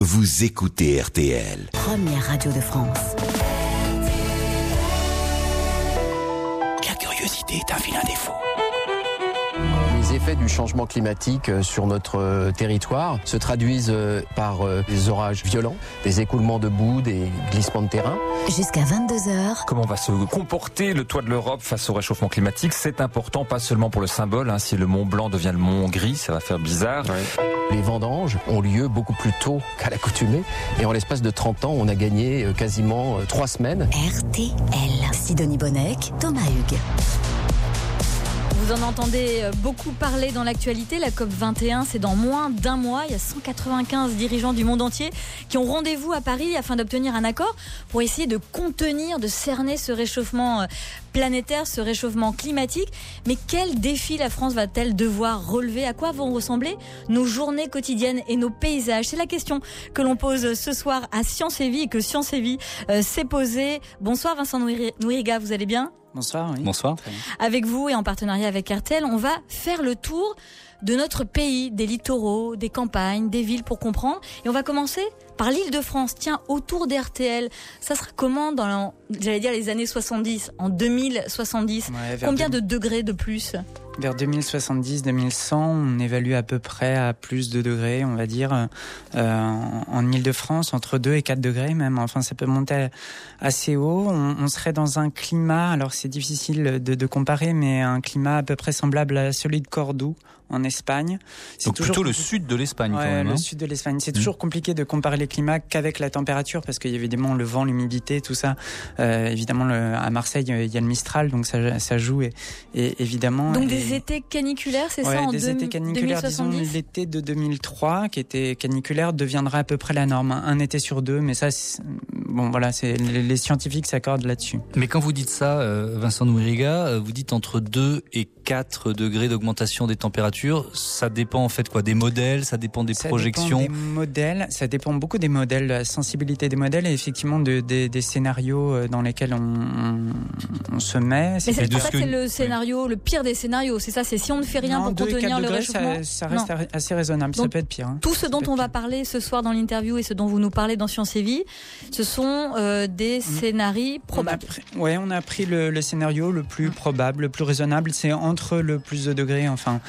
Vous écoutez RTL. Première radio de France. La curiosité est un vilain défaut. Les effets du changement climatique sur notre territoire se traduisent par des orages violents, des écoulements de boue, des glissements de terrain. Jusqu'à 22h. Comment va se comporter le toit de l'Europe face au réchauffement climatique? C'est important, pas seulement pour le symbole. Si le Mont Blanc devient le Mont Gris, ça va faire bizarre. Ouais. Les vendanges ont lieu beaucoup plus tôt qu'à l'accoutumée. Et en l'espace de 30 ans, on a gagné quasiment 3 semaines. RTL. Sidonie Bonnec, Thomas Hugues. Vous en entendez beaucoup parler dans l'actualité. La COP21, c'est dans moins d'un mois. Il y a 195 dirigeants du monde entier qui ont rendez-vous à Paris afin d'obtenir un accord pour essayer de contenir, de cerner ce réchauffement planétaire, ce réchauffement climatique. Mais quel défi la France va-t-elle devoir relever? À quoi vont ressembler nos journées quotidiennes et nos paysages? C'est la question que l'on pose ce soir à Science et Vie et que Science et Vie s'est posée. Bonsoir Vincent Nouriga, vous allez bien? Bonsoir, oui. Bonsoir. Avec vous et en partenariat avec RTL, on va faire le tour de notre pays, des littoraux, des campagnes, des villes pour comprendre. Et on va commencer par l'Île-de-France. Tiens, autour d'RTL, ça sera comment dans, les années 70, en 2070? Combien de degrés de plus? Vers 2070-2100, on évalue à peu près à plus de degrés, on va dire, en Île-de-France, entre 2 et 4 degrés même. Enfin, ça peut monter assez haut. On serait dans un climat, alors c'est difficile de comparer, mais un climat à peu près semblable à celui de Cordoue, en Espagne. C'est donc plutôt le sud de l'Espagne, quand même. Le sud de l'Espagne. C'est toujours compliqué de comparer les climats qu'avec la température, parce qu'il y a évidemment le vent, l'humidité, tout ça. Évidemment, à Marseille, il y a le Mistral, donc ça joue, et évidemment. Donc des étés caniculaires, c'est ça, en des étés caniculaires, 2070. disons l'été de 2003, qui était caniculaire, deviendra à peu près la norme. Un été sur 2, mais ça, les scientifiques s'accordent là-dessus. Mais quand vous dites ça, Vincent Nouriga, vous dites entre 2 et 4 degrés d'augmentation des températures. Ça dépend en fait quoi? Des modèles, ça dépend des projections. Ça dépend des modèles, ça dépend beaucoup des modèles, la sensibilité des modèles et effectivement des scénarios dans lesquels on se met. Mais c'est le scénario, le pire des scénarios, c'est ça, c'est si on ne fait rien pour contenir le réchauffement. Ça reste assez raisonnable, donc, ça peut être pire. Tout ce dont on va parler ce soir dans l'interview et ce dont vous nous parlez dans Science et Vie, ce sont des scénarios probables. On a pris le scénario le plus probable, le plus raisonnable, c'est entre le plus de degrés,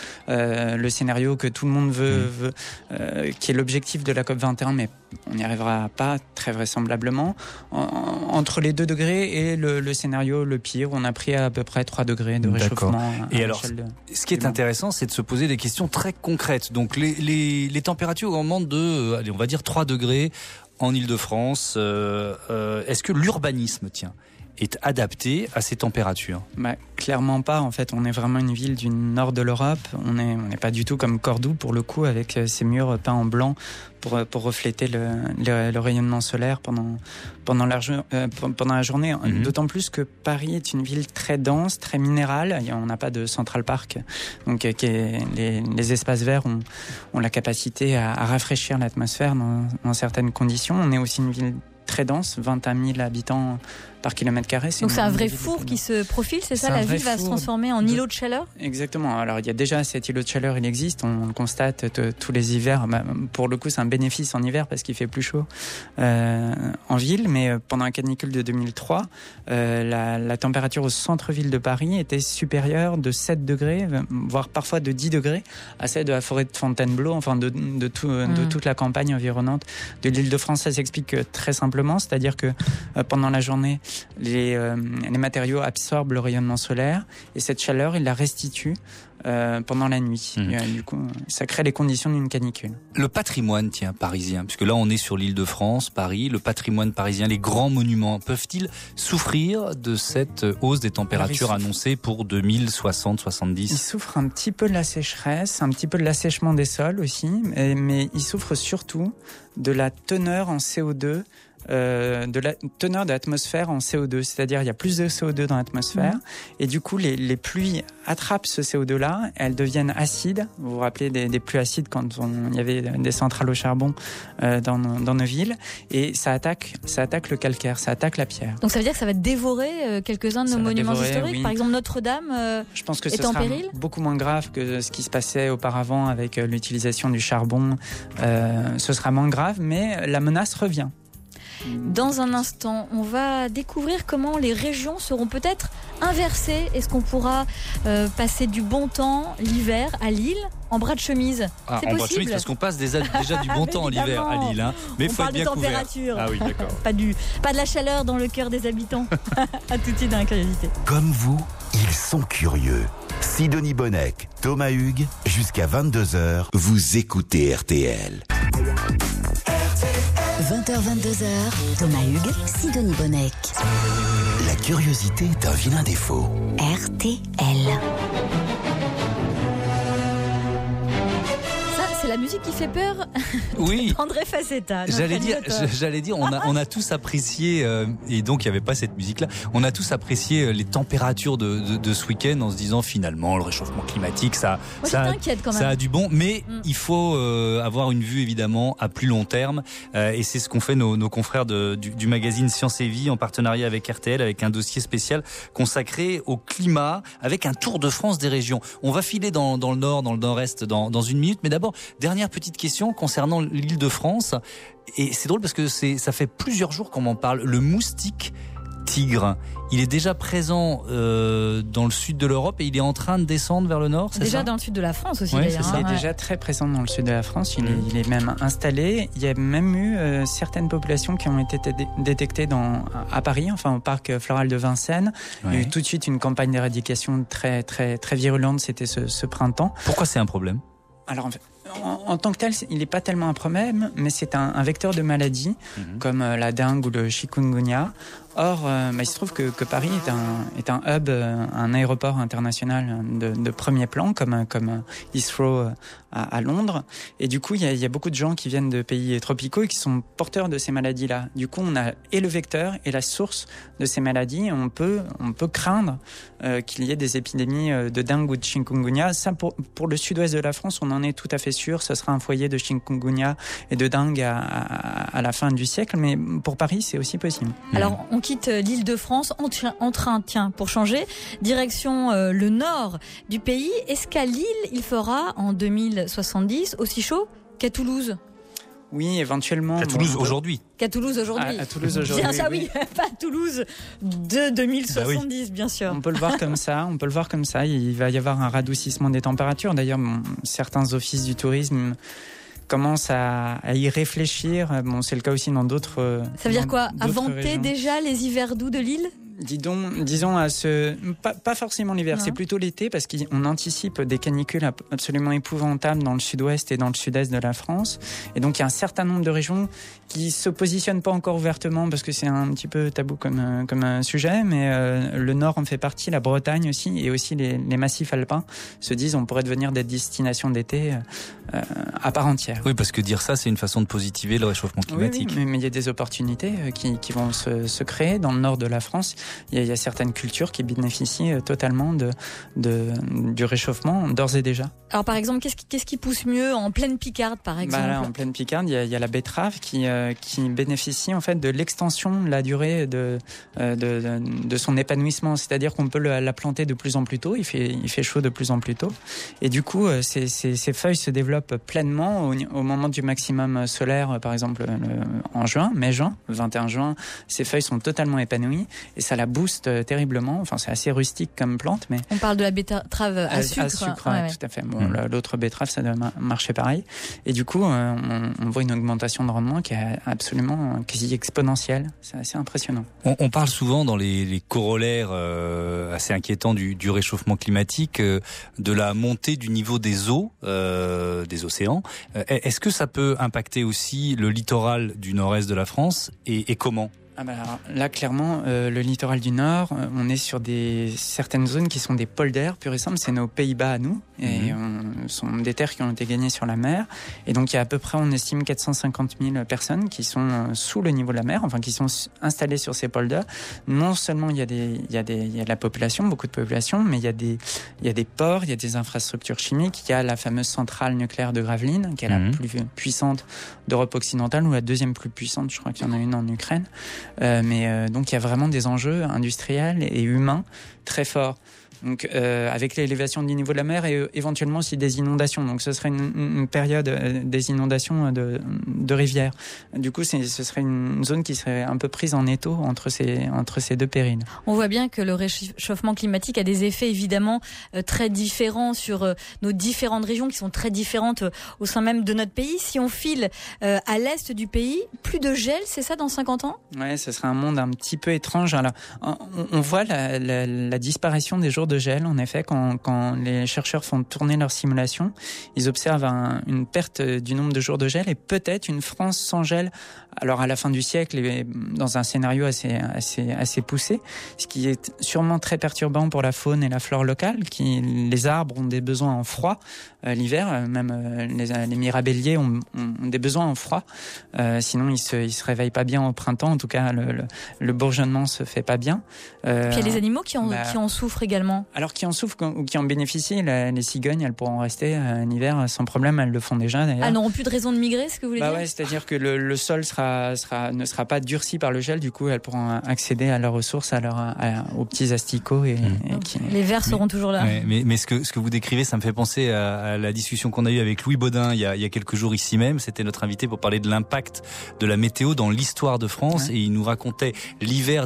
le scénario que tout le monde veut qui est l'objectif de la COP21, mais on n'y arrivera pas très vraisemblablement. Entre les 2 degrés et le scénario le pire, on a pris à peu près 3 degrés de réchauffement. Et alors, ce qui est intéressant, c'est de se poser des questions très concrètes. Donc les températures augmentent de, on va dire 3 degrés en Île-de-France. Est-ce que l'urbanisme, est adapté à ces températures? Clairement pas. En fait, on est vraiment une ville du nord de l'Europe. On n'est pas du tout comme Cordoue, pour le coup, avec ses murs peints en blanc pour refléter le rayonnement solaire pendant la journée. D'autant plus que Paris est une ville très dense, très minérale. On n'a pas de Central Park. Donc, les espaces verts ont la capacité à rafraîchir l'atmosphère dans certaines conditions. On est aussi une ville très dense, 21 000 habitants par kilomètre carré. Donc c'est un vrai four qui se profile, c'est ça? La ville va se transformer en îlot de chaleur? Exactement. Alors il y a déjà cet îlot de chaleur, il existe, on le constate tous les hivers. Pour le coup, c'est un bénéfice en hiver parce qu'il fait plus chaud en ville, mais pendant la canicule de 2003, la température au centre-ville de Paris était supérieure de 7 degrés, voire parfois de 10 degrés, à celle de la forêt de Fontainebleau, de toute la campagne environnante de l'Île-de-France. Ça s'explique très simplement, c'est-à-dire que pendant la journée, les matériaux absorbent le rayonnement solaire et cette chaleur, ils la restituent pendant la nuit. Du coup, ça crée les conditions d'une canicule. Le patrimoine, parisien, puisque là on est sur l'Île-de-France, Paris, le patrimoine parisien, les grands monuments, peuvent-ils souffrir de cette hausse des températures annoncées pour 2060-70? Ils souffrent un petit peu de la sécheresse, un petit peu de l'assèchement des sols aussi, mais ils souffrent surtout de la teneur en CO2 de la teneur de l'atmosphère en CO2. C'est-à-dire, il y a plus de CO2 dans l'atmosphère. Et du coup, les pluies attrapent ce CO2-là, elles deviennent acides. Vous vous rappelez des pluies acides quand il y avait des centrales au charbon dans nos villes. Et ça attaque le calcaire, ça attaque la pierre. Donc ça veut dire que ça va dévorer quelques-uns de nos monuments historiques. Oui. Par exemple, Notre-Dame Je pense que est en péril. Beaucoup moins grave que ce qui se passait auparavant avec l'utilisation du charbon. Ce sera moins grave, mais la menace revient. Dans un instant, on va découvrir comment les régions seront peut-être inversées. Est-ce qu'on pourra passer du bon temps l'hiver à Lille en bras de chemise? C'est possible. Bras de chemise, parce qu'on passe déjà du bon temps l'hiver à Lille. Hein. Mais il faut être bien couvert. On parle de température. Ah oui, d'accord. Pas de la chaleur dans le cœur des habitants. À tout de suite dans la curiosité. Comme vous, ils sont curieux. Sidonie Bonnec, Thomas Hugues, jusqu'à 22h, vous écoutez RTL. 20h-22h, Thomas Hugues, Sidonie Bonnec. La curiosité est un vilain défaut. RTL. C'est la musique qui fait peur. Oui. André Facetta. J'allais dire, on a tous apprécié, et donc il n'y avait pas cette musique-là, on a tous apprécié les températures de ce week-end en se disant finalement le réchauffement climatique, ça a du bon, mais il faut avoir une vue évidemment à plus long terme, et c'est ce qu'ont fait nos confrères du magazine Science et Vie en partenariat avec RTL, avec un dossier spécial consacré au climat, avec un tour de France des régions. On va filer dans le nord, dans le nord-est dans une minute, mais d'abord, dernière petite question concernant l'Île-de-France. Et c'est drôle parce que ça fait plusieurs jours qu'on m'en parle. Le moustique tigre, il est déjà présent dans le sud de l'Europe et il est en train de descendre vers le nord, c'est déjà ça? Dans le sud de la France aussi, oui, d'ailleurs. Il est déjà très présent dans le sud de la France. Il est même installé. Il y a même eu certaines populations qui ont été détectées à Paris, enfin au parc floral de Vincennes. Ouais. Il y a eu tout de suite une campagne d'éradication très, très, très virulente. C'était ce printemps. Pourquoi c'est un problème? Alors, en tant que tel, il n'est pas tellement un problème, mais c'est un vecteur de maladie, comme la dengue ou le chikungunya. Or, il se trouve que Paris est un hub, un aéroport international de premier plan, comme Heathrow à Londres. Et du coup, il y a beaucoup de gens qui viennent de pays tropicaux et qui sont porteurs de ces maladies-là. Du coup, on a et le vecteur et la source de ces maladies. On peut craindre qu'il y ait des épidémies de dengue ou de chikungunya. Ça, pour le sud-ouest de la France, on en est tout à fait sûr. Ce sera un foyer de chikungunya et de dengue à la fin du siècle. Mais pour Paris, c'est aussi possible. Alors, on quitte l'Île-de-France en train, pour changer, direction le nord du pays. Est-ce qu'à Lille, il fera en 2070 aussi chaud qu'à Toulouse? Oui, éventuellement. À Toulouse aujourd'hui. Qu'à Toulouse aujourd'hui. À Toulouse aujourd'hui. Bien ça, oui. Pas à Toulouse de 2070, bien sûr. On peut le voir comme ça. Il va y avoir un radoucissement des températures. D'ailleurs, certains offices du tourisme commencent à y réfléchir. C'est le cas aussi dans d'autres. Ça veut dire quoi? À vanter déjà les hivers doux de Lille? Disons pas forcément l'hiver, c'est plutôt l'été, parce qu'on anticipe des canicules absolument épouvantables dans le sud-ouest et dans le sud-est de la France. Et donc il y a un certain nombre de régions qui se positionnent pas encore ouvertement parce que c'est un petit peu tabou comme un sujet, mais le nord en fait partie, la Bretagne aussi, et aussi les massifs alpins se disent on pourrait devenir des destinations d'été à part entière. Oui, parce que dire ça, c'est une façon de positiver le réchauffement climatique. Oui, mais il y a des opportunités qui vont se créer dans le nord de la France. Il y a certaines cultures qui bénéficient totalement du réchauffement d'ores et déjà. Alors par exemple, qu'est-ce qui pousse mieux en pleine Picarde, par exemple? Là, en pleine Picarde, il y a la betterave qui bénéficie en fait de l'extension de la durée de son épanouissement. C'est-à-dire qu'on peut la planter de plus en plus tôt. Il fait chaud de plus en plus tôt, et du coup, ces feuilles se développent pleinement au moment du maximum solaire. Par exemple, en mai-juin, le 21 juin, ces feuilles sont totalement épanouies et ça la booste terriblement. Enfin, c'est assez rustique comme plante, mais on parle de la betterave à sucre. Ouais. Tout à fait. L'autre betterave, ça doit marcher pareil. Et du coup, on voit une augmentation de rendement qui est absolument quasi exponentielle. C'est assez impressionnant. On parle souvent dans les corollaires assez inquiétants du réchauffement climatique de la montée du niveau des eaux, des océans. Est-ce que ça peut impacter aussi le littoral du nord-est de la France et comment? Alors là, clairement, le littoral du Nord, on est sur certaines zones qui sont des pôles d'air, pur et simple, c'est nos Pays-Bas à nous. Et sont des terres qui ont été gagnées sur la mer. Et donc il y a à peu près, on estime 450 000 personnes qui sont sous le niveau de la mer, enfin qui sont installées sur ces polders. Non seulement il y a de la population, beaucoup de population, mais il y a des ports, il y a des infrastructures chimiques. Il y a la fameuse centrale nucléaire de Gravelines, qui est la plus puissante d'Europe occidentale, ou la deuxième plus puissante, je crois qu'il y en a une en Ukraine. Donc il y a vraiment des enjeux industriels et humains très forts. Donc, avec l'élévation du niveau de la mer et éventuellement aussi des inondations. Donc, ce serait une période des inondations de rivières. Du coup, ce serait une zone qui serait un peu prise en étau entre ces deux périls. On voit bien que le réchauffement climatique a des effets évidemment très différents sur nos différentes régions qui sont très différentes au sein même de notre pays. Si on file à l'est du pays, plus de gel, c'est ça dans 50 ans ? Ouais, ce serait un monde un petit peu étrange. Alors, on voit la disparition des jours de gel, en effet, quand les chercheurs font tourner leurs simulations, ils observent une perte du nombre de jours de gel et peut-être une France sans gel. Alors à la fin du siècle, et dans un scénario assez poussé, ce qui est sûrement très perturbant pour la faune et la flore locale, les arbres ont des besoins en froid l'hiver, même les mirabelliers ont des besoins en froid. Sinon ils se réveillent pas bien au printemps. En tout cas, le bourgeonnement se fait pas bien. Puis il y a les animaux qui en souffrent également. Alors qui en souffrent ou qui en bénéficient, les cigognes, elles pourront rester en hiver sans problème. Elles le font déjà d'ailleurs. Elles n'auront plus de raison de migrer, ce que vous voulez dire ? Ouais, c'est-à-dire que le sol ne sera pas durci par le gel. Du coup, elles pourront accéder à leurs ressources, aux petits asticots les vers seront toujours là. Ouais, mais ce que vous décrivez, ça me fait penser à la discussion qu'on a eue avec Louis Baudin il y a quelques jours ici même. C'était notre invité pour parler de l'impact de la météo dans l'histoire de France, et il nous racontait l'hiver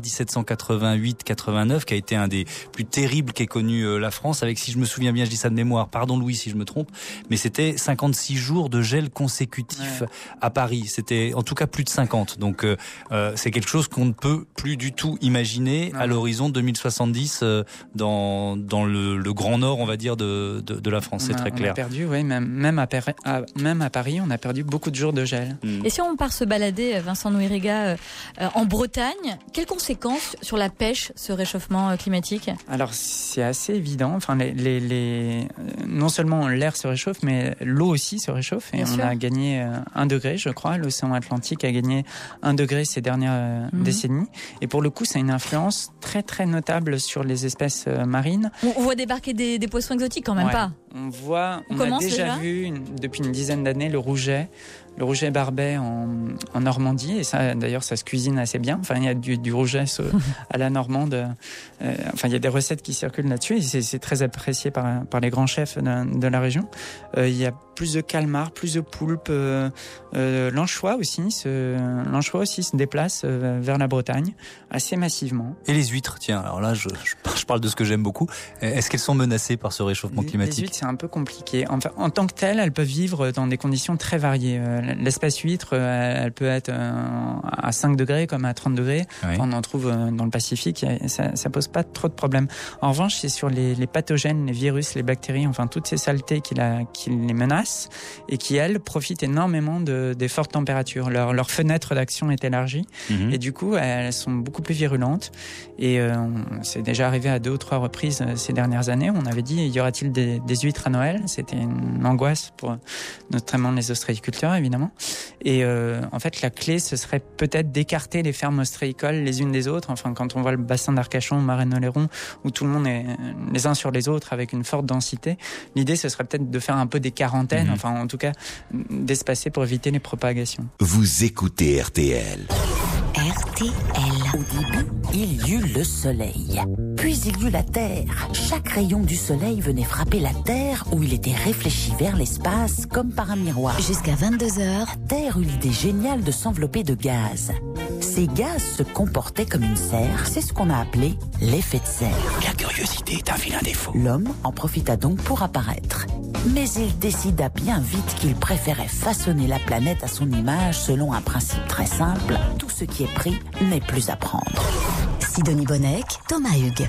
1788-89 qui a été un des plus terribles qu'ait connu la France, avec, si je me souviens bien, je dis ça de mémoire, pardon Louis si je me trompe, mais c'était 56 jours de gel consécutif à Paris. C'était en tout cas plus de 50. Donc c'est quelque chose qu'on ne peut plus du tout imaginer à l'horizon 2070 dans le grand nord, on va dire, de la France. C'est très clair. On a perdu, même à Paris, on a perdu beaucoup de jours de gel. Et si on part se balader, Vincent Nouirega, en Bretagne, quelles conséquences sur la pêche, ce réchauffement climatique ? Alors c'est assez évident. Enfin, non seulement l'air se réchauffe, mais l'eau aussi se réchauffe. Et on a gagné 1 degré, je crois. L'océan Atlantique a gagné 1 degré ces dernières décennies. Et pour le coup, ça a une influence très très notable sur les espèces marines. On voit débarquer des poissons exotiques quand même pas. On a déjà vu depuis une dizaine d'années le rouget barbet en Normandie, et ça d'ailleurs ça se cuisine assez bien. Enfin, il y a du rouget à la normande. Il y a des recettes qui circulent là-dessus, et c'est très apprécié par les grands chefs de la région. Il y a plus de calmars, plus de poulpes. L'anchois aussi se déplace vers la Bretagne assez massivement. Et les huîtres, tiens, alors là je parle de ce que j'aime beaucoup. Est-ce qu'elles sont menacées par ce réchauffement climatique ? Les huîtres, c'est un peu compliqué. Enfin, en tant que telles, elles peuvent vivre dans des conditions très variées. L'espèce huître, elle peut être à 5 degrés comme à 30 degrés. Oui. On en trouve dans le Pacifique. Ça pose pas trop de problèmes. En revanche, c'est sur les pathogènes, les virus, les bactéries, enfin toutes ces saletés qui les menacent et qui, elles, profitent énormément des fortes températures. Leur fenêtre d'action est élargie et du coup, elles sont beaucoup plus virulentes. Et c'est déjà arrivé à 2 ou 3 reprises ces dernières années. On avait dit, y aura-t-il des huîtres à Noël ? C'était une angoisse pour notamment les ostréiculteurs, évidemment. Et en fait, la clé, ce serait peut-être d'écarter les fermes ostréicoles les unes des autres. Enfin, quand on voit le bassin d'Arcachon, Marais-Oléron, où tout le monde est les uns sur les autres avec une forte densité, l'idée, ce serait peut-être de faire un peu des quarantaines, enfin, en tout cas, d'espacer pour éviter les propagations. Vous écoutez RTL. RTL. Au début, il y eut le soleil. Puis il y eut la terre. Chaque rayon du soleil venait frapper la terre où il était réfléchi vers l'espace comme par un miroir. Jusqu'à 22h. La terre eut l'idée géniale de s'envelopper de gaz. Ces gaz se comportaient comme une serre. C'est ce qu'on a appelé l'effet de serre. La curiosité est un vilain défaut. L'homme en profita donc pour apparaître. Mais il décida bien vite qu'il préférait façonner la planète à son image selon un principe très simple. Tout ce qui est pris n'est plus à prendre. Sidonie Bonnec, Thomas Hugues.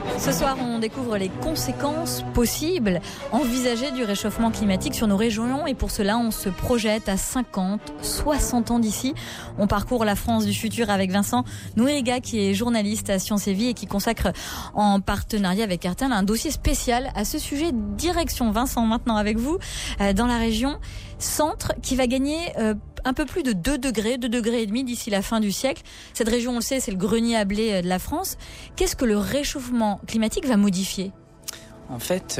Ce soir, on découvre les conséquences possibles, envisagées du réchauffement climatique sur nos régions. Et pour cela, on se projette à 50, 60 ans d'ici. On parcourt la France du futur avec Vincent Nouriga, qui est journaliste à Sciences et Vie et qui consacre en partenariat avec RTL un dossier spécial à ce sujet. Direction Vincent, maintenant avec vous, dans la région centre, qui va gagner un peu plus de 2 degrés et demi d'ici la fin du siècle. Cette région, on le sait, c'est le grenier à blé de la France. Qu'est-ce que le réchauffement climatique va modifier ? En fait,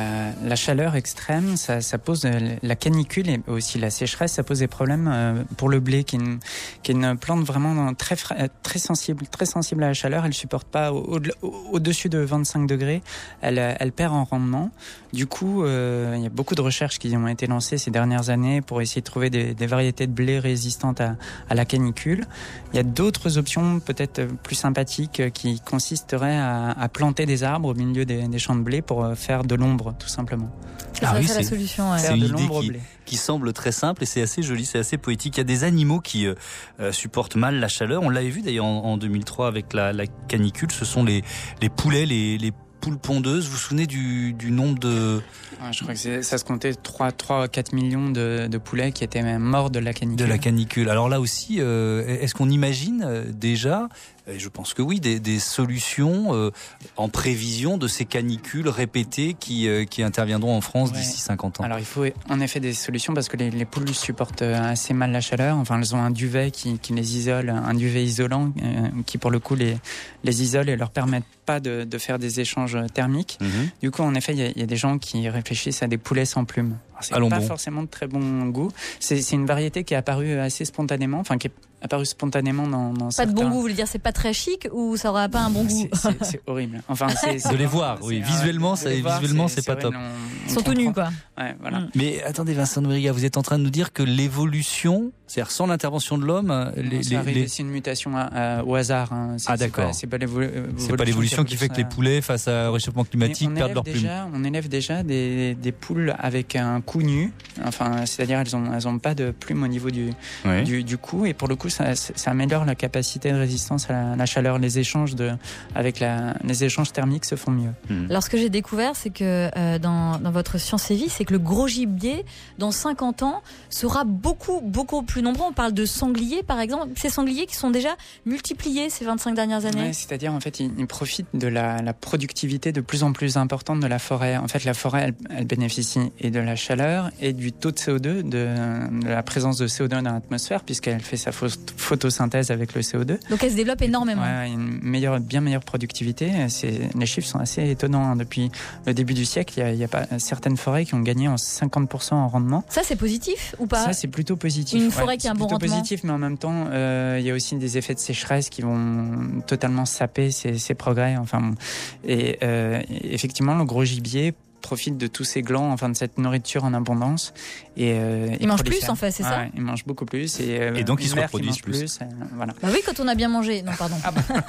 la chaleur extrême, ça pose la canicule et aussi la sécheresse, ça pose des problèmes pour le blé, qui est une plante vraiment très sensible à la chaleur. Elle supporte pas au-dessus de 25 degrés. Elle perd en rendement. Du coup, il y a beaucoup de recherches qui ont été lancées ces dernières années pour essayer de trouver des variétés de blé résistantes à la canicule. Il y a d'autres options peut-être plus sympathiques qui consisteraient à planter des arbres au milieu des champs de blé pour faire de l'ombre, tout simplement. C'est la solution. C'est une idée qui semble très simple et c'est assez joli, c'est assez poétique. Il y a des animaux qui supportent mal la chaleur. On l'avait vu d'ailleurs en 2003 avec la canicule. Ce sont les poulets, les poules pondeuses. Vous vous souvenez du nombre de... Je crois que ça se comptait 3-4 millions de poulets qui étaient même morts de la canicule. De la canicule. Alors là aussi, est-ce qu'on imagine déjà, je pense que oui, des solutions en prévision de ces canicules répétées qui interviendront en France d'ici 50 ans? Alors il faut en effet des solutions parce que les poules supportent assez mal la chaleur. Enfin, elles ont un duvet qui les isole, un duvet isolant qui pour le coup les isole et leur permettent pas de faire des échanges thermiques. Du coup, en effet, il y a des gens qui réfléchissent à des poulets sans plumes. Alors, c'est pas forcément de très bon goût. C'est une variété qui est apparue assez spontanément, qui est apparue spontanément dans certains... Pas de bon goût, vous voulez dire c'est pas très chic ou ça aura pas un bon goût? C'est horrible. C'est de les voir, oui. Visuellement, c'est pas top. Ils sont tout nus, quoi. Ouais, voilà. Mais attendez, Vincent Nouriga, vous êtes en train de nous dire que l'évolution, c'est-à-dire sans l'intervention de l'homme, c'est une mutation au hasard. D'accord. C'est pas l'évolution qui fait que les poulets, face au réchauffement climatique, perdent leurs plumes. On élève déjà des poules avec un cou nu. C'est-à-dire elles ont pas de plumes au niveau du cou et pour le coup ça améliore la capacité de résistance à la chaleur. Les échanges les échanges thermiques se font mieux. Alors ce que j'ai découvert, c'est que dans votre Sciences et Vie, c'est que le gros gibier dans 50 ans sera beaucoup plus nombreux. On parle de sangliers par exemple, ces sangliers qui sont déjà multipliés ces 25 dernières années. Ouais, c'est-à-dire en fait ils profitent de la productivité de plus en plus importante de la forêt. En fait la forêt elle bénéficie et de la chaleur et du taux de CO2, de la présence de CO2 dans l'atmosphère puisqu'elle fait sa photosynthèse avec le CO2. Donc elle se développe énormément. Ouais, une bien meilleure productivité. Les chiffres sont assez étonnants. Depuis le début du siècle, il y a pas certaines forêts qui ont gagné en 50% en rendement. Ça c'est positif ou pas? Ça c'est plutôt positif. Une forêt qui a un bon rendement. C'est plutôt positif, mais en même temps, il y a aussi des effets de sécheresse qui vont totalement saper ces progrès. Effectivement, le gros gibier profite de tous ces glands, de cette nourriture en abondance. Et ils mangent plus, en fait, c'est ça? Ils mangent beaucoup plus. Et donc, ils se reproduisent plus. Voilà. Bah oui, quand on a bien mangé. Non, pardon.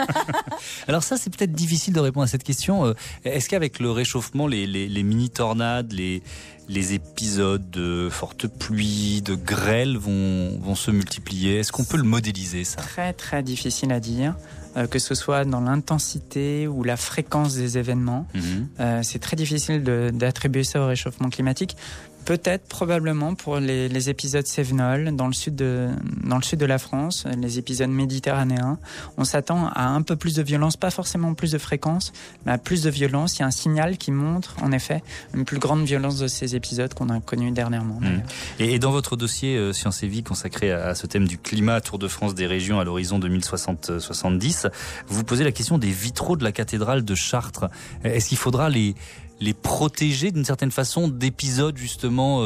Alors ça, c'est peut-être difficile de répondre à cette question. Est-ce qu'avec le réchauffement, les mini-tornades, les épisodes de fortes pluies, de grêles vont se multiplier? Est-ce qu'on peut le modéliser, ça? Très, très difficile à dire. Que ce soit dans l'intensité ou la fréquence des événements. C'est très difficile d'attribuer ça au réchauffement climatique. Peut-être, probablement, pour les épisodes cévenols dans le sud de la France, les épisodes méditerranéens, on s'attend à un peu plus de violence, pas forcément plus de fréquence, mais à plus de violence. Il y a un signal qui montre, en effet, une plus grande violence de ces épisodes qu'on a connus dernièrement. Et dans votre dossier Sciences et Vie consacré à ce thème du climat, Tour de France des régions à l'horizon 2060-70, vous posez la question des vitraux de la cathédrale de Chartres. Est-ce qu'il faudra les protéger d'une certaine façon d'épisodes justement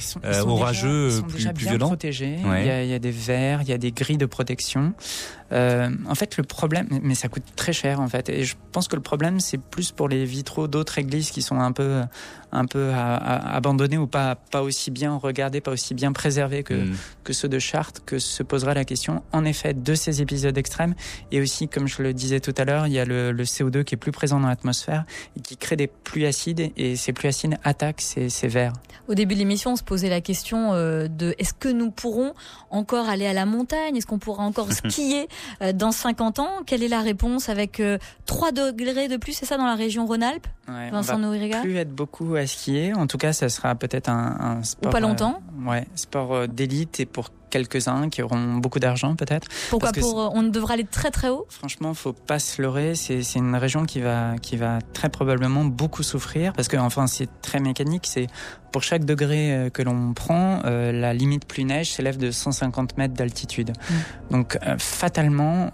orageux plus violents? Ils sont déjà bien protégés. Il y a des verres, il y a des grilles de protection. En fait, le problème, mais ça coûte très cher en fait. Et je pense que le problème, c'est plus pour les vitraux d'autres églises qui sont un peu abandonnés ou pas aussi bien regardés, pas aussi bien préservés que ceux de Chartres, que se posera la question en effet de ces épisodes extrêmes. Et aussi, comme je le disais tout à l'heure, il y a le CO2 qui est plus présent dans l'atmosphère et qui crée des pluies acides, et ces pluies acides attaquent ces vers. Au début de l'émission, on se posait la question de est-ce que nous pourrons encore aller à la montagne? Est-ce qu'on pourra encore skier dans 50 ans. Quelle est la réponse avec 3 degrés de plus, c'est ça, dans la région Rhône-Alpes? Ouais, Vincent Nouriga. Plus être beaucoup à skier. En tout cas, ça sera peut-être un sport. Ou pas longtemps. Sport d'élite et pour quelques-uns qui auront beaucoup d'argent peut-être. Pourquoi on devra aller très très haut? Franchement, faut pas se leurrer. C'est une région qui va très probablement beaucoup souffrir parce que c'est très mécanique. C'est pour chaque degré que l'on prend, la limite pluie neige s'élève de 150 mètres d'altitude. Donc fatalement,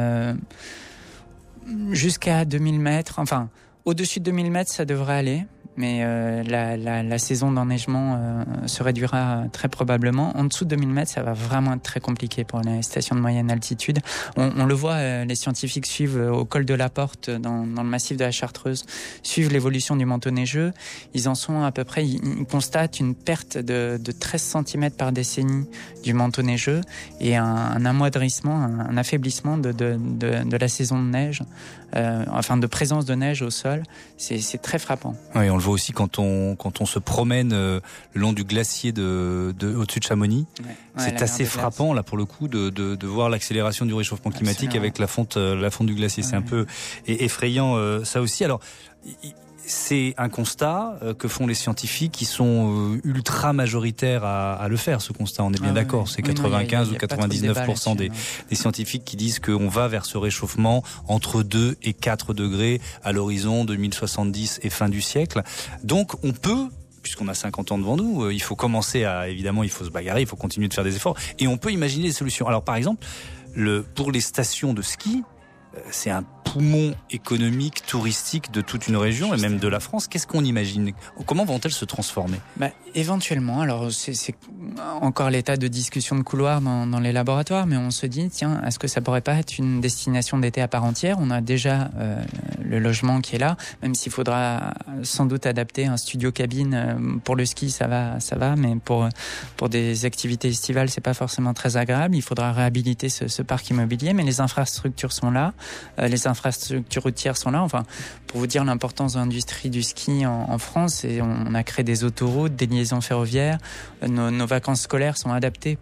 jusqu'à 2000 mètres. Au-dessus de 2000 mètres, ça devrait aller. Mais la saison d'enneigement se réduira très probablement. En dessous de 2000 mètres, ça va vraiment être très compliqué pour les stations de moyenne altitude. On le voit, les scientifiques suivent au col de la Porte, dans le massif de la Chartreuse, suivent l'évolution du manteau neigeux. Ils en sont à peu près, ils constatent une perte de 13 cm par décennie du manteau neigeux et un amoindrissement, un affaiblissement de la saison de neige, de présence de neige au sol. C'est très frappant. Oui, on le voit aussi quand on se promène le long du glacier au-dessus de Chamonix. C'est assez frappant là pour le coup de voir l'accélération du réchauffement climatique avec la fonte du glacier. C'est un peu effrayant ça aussi. Alors c'est un constat que font les scientifiques qui sont ultra majoritaires à le faire, ce constat. On est bien d'accord. C'est 95 ou 99% des scientifiques qui disent qu'on va vers ce réchauffement entre 2 et 4 degrés à l'horizon 2070 et fin du siècle. Donc on peut, puisqu'on a 50 ans devant nous, il faut commencer évidemment, il faut se bagarrer, il faut continuer de faire des efforts. Et on peut imaginer des solutions. Alors par exemple, pour les stations de ski, c'est un poumon économique, touristique de toute une région et même de la France. Qu'est-ce qu'on imagine? Comment vont-elles se transformer? Éventuellement, alors c'est encore l'état de discussion de couloir dans les laboratoires, mais on se dit, tiens, est-ce que ça pourrait pas être une destination d'été à part entière? On a déjà le logement qui est là, même s'il faudra sans doute adapter un studio cabine pour le ski, ça va, mais pour des activités estivales, c'est pas forcément très agréable. Il faudra réhabiliter ce parc immobilier, mais les infrastructures sont là, les infrastructures routières sont là. Pour vous dire l'importance de l'industrie du ski en France, et on a créé des autoroutes, des liaisons ferroviaires. Nos vacances scolaires sont adaptées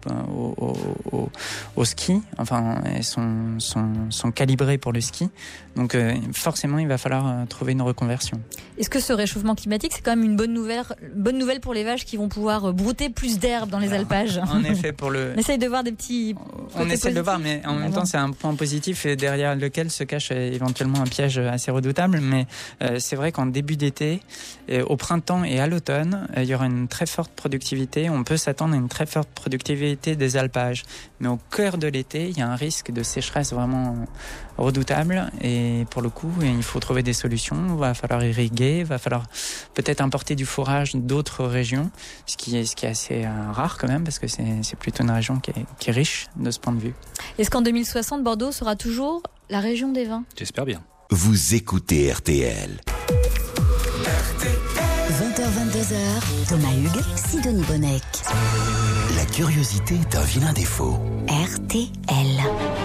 au ski. Elles sont calibrées pour le ski. Donc forcément, il va falloir trouver une reconversion. Est-ce que ce réchauffement climatique, c'est quand même une bonne nouvelle pour les vaches qui vont pouvoir brouter plus d'herbe dans les alpages? En effet, on essaye de voir des petits. On essaie de le voir, mais en même temps, c'est un point positif et derrière lequel se cache éventuellement un piège assez redoutable. Mais c'est vrai qu'en début d'été, au printemps et à l'automne, il y aura une très forte productivité. On peut s'attendre à une très forte productivité des alpages. Mais au cœur de l'été, il y a un risque de sécheresse vraiment redoutable. Et pour le coup, il faut trouver des solutions. Il va falloir irriguer, il va falloir peut-être importer du fourrage d'autres régions, ce qui est assez rare quand même, parce que c'est plutôt une région qui est riche de ce point de vue. Est-ce qu'en 2060, Bordeaux sera toujours la région des vins? J'espère bien. Vous écoutez RTL. 20h-22h, Thomas Hugues, Sidonie Bonnec. La curiosité est un vilain défaut. RTL.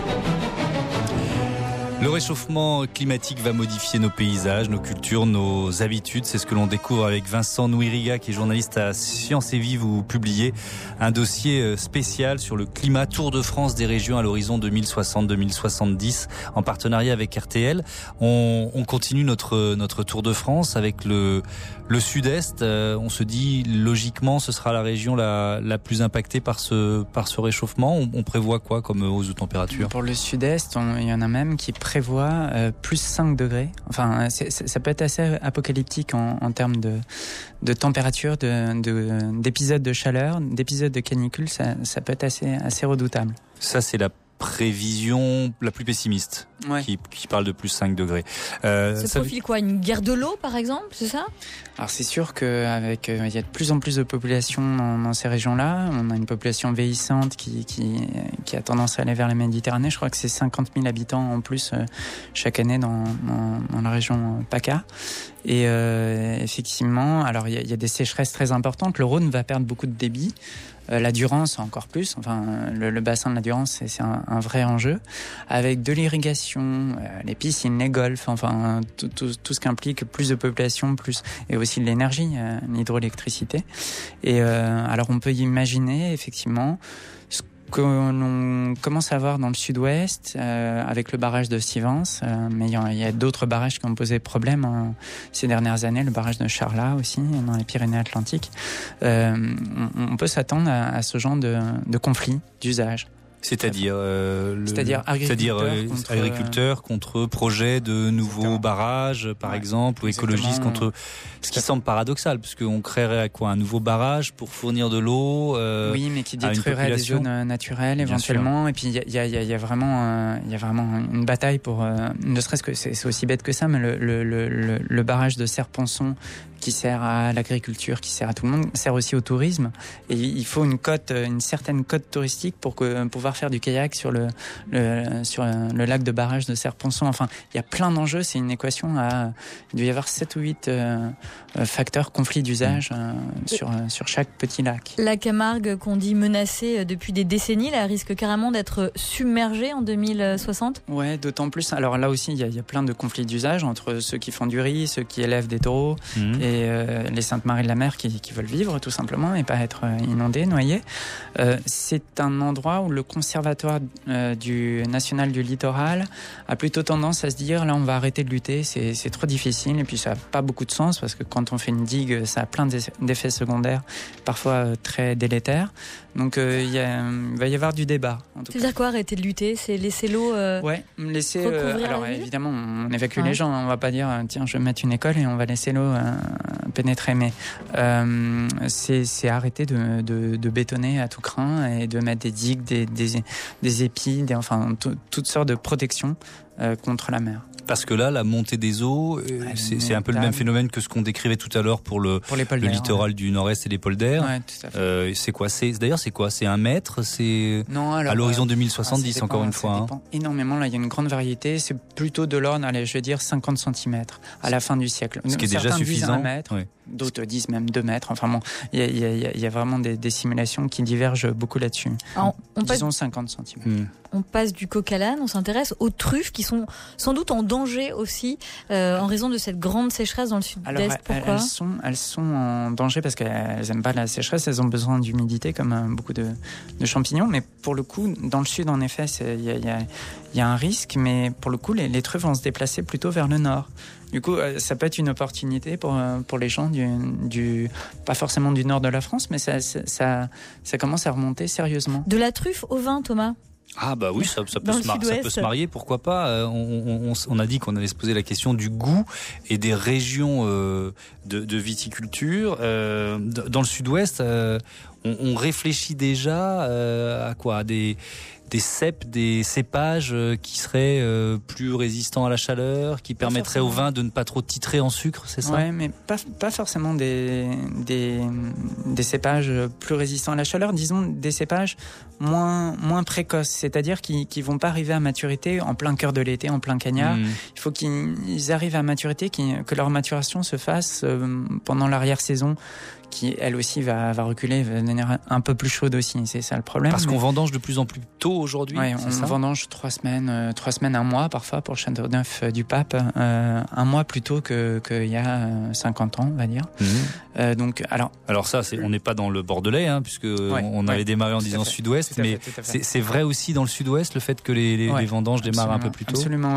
Le réchauffement climatique va modifier nos paysages, nos cultures, nos habitudes. C'est ce que l'on découvre avec Vincent Nouriga, qui est journaliste à Sciences et Vie. Vous publiez un dossier spécial sur le climat, Tour de France des régions à l'horizon 2060-2070, en partenariat avec RTL. On continue notre Tour de France avec le Sud-Est. On se dit, logiquement, ce sera la région la plus impactée par ce réchauffement. On prévoit quoi comme hausse de température? Pour le Sud-Est, il y en a même qui prévoit plus 5 degrés. Ça peut être assez apocalyptique en termes de température, d'épisodes de chaleur, d'épisodes de canicule. Ça peut être assez redoutable. Ça, c'est la prévision la plus pessimiste, qui parle de plus 5 degrés. Ça profile quoi? Une guerre de l'eau, par exemple, c'est ça? Alors c'est sûr qu'avec il y a de plus en plus de population dans ces régions-là. On a une population vieillissante qui a tendance à aller vers la Méditerranée. Je crois que c'est 50 000 habitants en plus chaque année dans la région PACA. Et effectivement, alors il y a des sécheresses très importantes. Le Rhône va perdre beaucoup de débit. La Durance encore plus. Le bassin de la Durance, c'est un vrai enjeu. Avec de l'irrigation, les piscines, les golfs, tout ce qu'implique plus de population, et aussi de l'énergie, l'hydroélectricité. Et alors on peut imaginer effectivement ce qu'on commence à voir dans le sud-ouest avec le barrage de Sivens, mais il y a d'autres barrages qui ont posé problème ces dernières années, le barrage de Charlat aussi, dans les Pyrénées-Atlantiques. On peut s'attendre à ce genre de conflit d'usage. C'est-à-dire agriculteurs contre projet de nouveaux barrages, par exemple, ou écologistes contre... Ce qui semble paradoxal, puisqu'on créerait un nouveau barrage pour fournir de l'eau oui, mais qui détruirait des zones naturelles éventuellement. Et puis il y a vraiment une bataille pour... ne serait-ce que c'est aussi bête que ça, mais le barrage de Serre-Ponçon, qui sert à l'agriculture, qui sert à tout le monde, sert aussi au tourisme. Et il faut une certaine cote touristique pour pouvoir faire du kayak sur le lac de barrage de Serre-Ponçon. Enfin, il y a plein d'enjeux. C'est une équation il doit y avoir 7 ou 8 facteurs conflits d'usage sur chaque petit lac. La Camargue, qu'on dit menacée depuis des décennies, elle risque carrément d'être submergée en 2060 ? Ouais, d'autant plus. Alors là aussi, il y a plein de conflits d'usage entre ceux qui font du riz, ceux qui élèvent des taureaux, et les Saintes-Maries-de-la-Mer qui veulent vivre tout simplement et pas être inondés, noyés. C'est un endroit où le conservatoire national du littoral a plutôt tendance à se dire là on va arrêter de lutter, c'est trop difficile, et puis ça n'a pas beaucoup de sens parce que quand on fait une digue, ça a plein d'effets secondaires, parfois très délétères. Donc il va y avoir du débat. C'est-à-dire quoi, arrêter de lutter ? C'est laisser l'eau laisser recouvrir alors la ville ? évidemment on évacue les gens, on va pas dire tiens je vais mettre une école et on va laisser l'eau pénétrer, mais c'est arrêter de bétonner à tout crin et de mettre des digues, des épis, toutes sortes de protections contre la mer. Parce que là, la montée des eaux, c'est un peu le même phénomène que ce qu'on décrivait tout à l'heure pour le littoral du Nord-Est et les polders. Ouais, tout à fait. C'est quoi ? D'ailleurs, c'est quoi ? C'est 1 mètre ? À l'horizon 2070, encore une fois. Ça dépend énormément. Là, il y a une grande variété. C'est plutôt de l'ordre, 50 cm à la fin du siècle. Ce qui est déjà suffisant. Certains disent 1 mètre, d'autres disent même 2 mètres. Enfin bon, il y a vraiment des simulations qui divergent beaucoup là-dessus. Disons 50 cm. On passe du coq à l'âne, on s'intéresse aux truffes qui sont sans doute en danger aussi en raison de cette grande sécheresse dans le sud-est. Alors, pourquoi ? elles sont en danger parce qu'elles n'aiment pas la sécheresse, elles ont besoin d'humidité comme beaucoup de champignons. Mais pour le coup, dans le sud, en effet, il y a un risque, mais pour le coup, les truffes vont se déplacer plutôt vers le nord. Du coup, ça peut être une opportunité pour les gens pas forcément du nord de la France, mais ça commence à remonter sérieusement. De la truffe au vin, Thomas ? Ah bah oui, ça peut se marier, pourquoi pas. On a dit qu'on allait se poser la question du goût et des régions de viticulture. Dans le sud-ouest, on réfléchit déjà à quoi ? Des cèpes, des cépages qui seraient plus résistants à la chaleur, qui permettraient au vin de ne pas trop titrer en sucre, c'est ça ? Ouais, mais pas forcément des cépages plus résistants à la chaleur, disons des cépages moins précoces, c'est-à-dire qui vont pas arriver à maturité en plein cœur de l'été, en plein cagnard. Il faut qu'ils arrivent à maturité, que leur maturation se fasse pendant l'arrière-saison, qui elle aussi va reculer, va devenir un peu plus chaude aussi, c'est ça le problème. Parce qu'on vendange de plus en plus tôt aujourd'hui. Oui, on vendange 3 semaines, 1 mois parfois pour le Châteauneuf du Pape, 1 mois plus tôt qu'il y a 50 ans, on va dire. Donc alors ça, on n'est pas dans le Bordelais, puisque on avait démarré en disant sud-ouest, mais c'est vrai aussi dans le sud-ouest le fait que les vendanges démarrent un peu plus tôt. Absolument,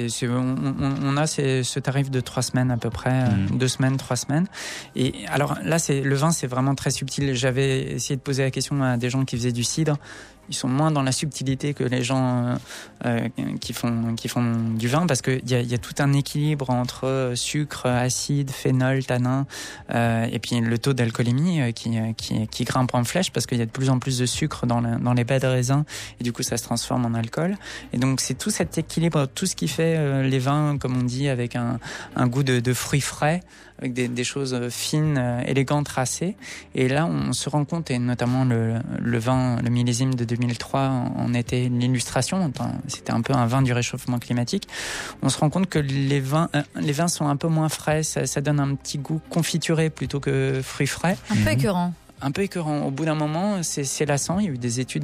on a ce tarif de 3 semaines à peu près, 2 semaines, 3 semaines. Et alors là, le vin, c'est vraiment très subtil. J'avais essayé de poser la question à des gens qui faisaient du cidre. Ils sont moins dans la subtilité que les gens qui font du vin, parce qu'il y a tout un équilibre entre sucre, acide, phénol, tanin, et puis le taux d'alcoolémie qui grimpe en flèche parce qu'il y a de plus en plus de sucre dans les baies de raisin, et du coup ça se transforme en alcool. Et donc c'est tout cet équilibre, tout ce qui fait les vins, comme on dit, avec un goût de fruits frais, avec des choses fines, élégantes, tracées. Et là, on se rend compte, et notamment le vin, le millésime de 2003 en était l'illustration. C'était un peu un vin du réchauffement climatique. On se rend compte que les vins sont un peu moins frais. Ça donne un petit goût confituré plutôt que fruits frais. Un peu écœurant. Un peu écœurant. Au bout d'un moment, c'est lassant. Il y a eu des études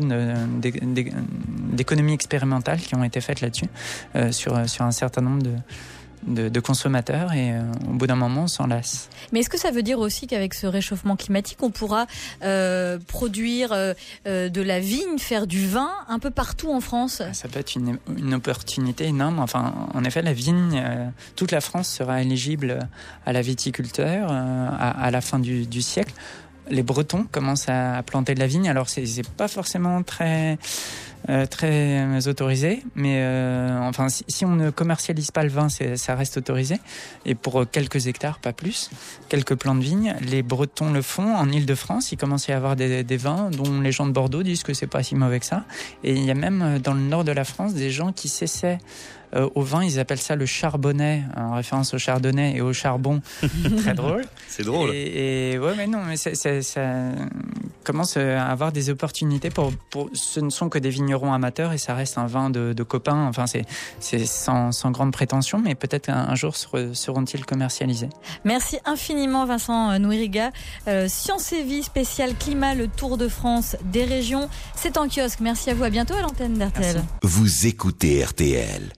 d'économie expérimentale qui ont été faites là-dessus, sur un certain nombre de consommateurs et au bout d'un moment, on s'en lasse. Mais est-ce que ça veut dire aussi qu'avec ce réchauffement climatique, on pourra produire de la vigne, faire du vin un peu partout en France ? Ça peut être une opportunité énorme. Enfin, en effet, la vigne, toute la France sera éligible à la viticulture à la fin du siècle. Les Bretons commencent à planter de la vigne. Alors, c'est pas forcément très autorisé, mais enfin, si on ne commercialise pas le vin, ça reste autorisé. Et pour quelques hectares, pas plus, quelques plants de vigne, les Bretons le font. En Île-de-France, il commence à y avoir des vins dont les gens de Bordeaux disent que c'est pas si mauvais que ça. Et il y a même dans le nord de la France des gens qui s'essaient au vin, ils appellent ça le charbonnet, en référence au chardonnay et au charbon. Très drôle. C'est drôle. Et ouais, mais non, mais ça commence à avoir des opportunités pour ce ne sont que des vignerons amateurs et ça reste un vin de copains. Enfin, c'est sans grande prétention, mais peut-être un jour seront-ils commercialisés. Merci infiniment Vincent Nouiriga. Sciences et Vie spécial climat, le Tour de France des régions. C'est en kiosque. Merci à vous. À bientôt à l'antenne d'RTL. Vous écoutez RTL.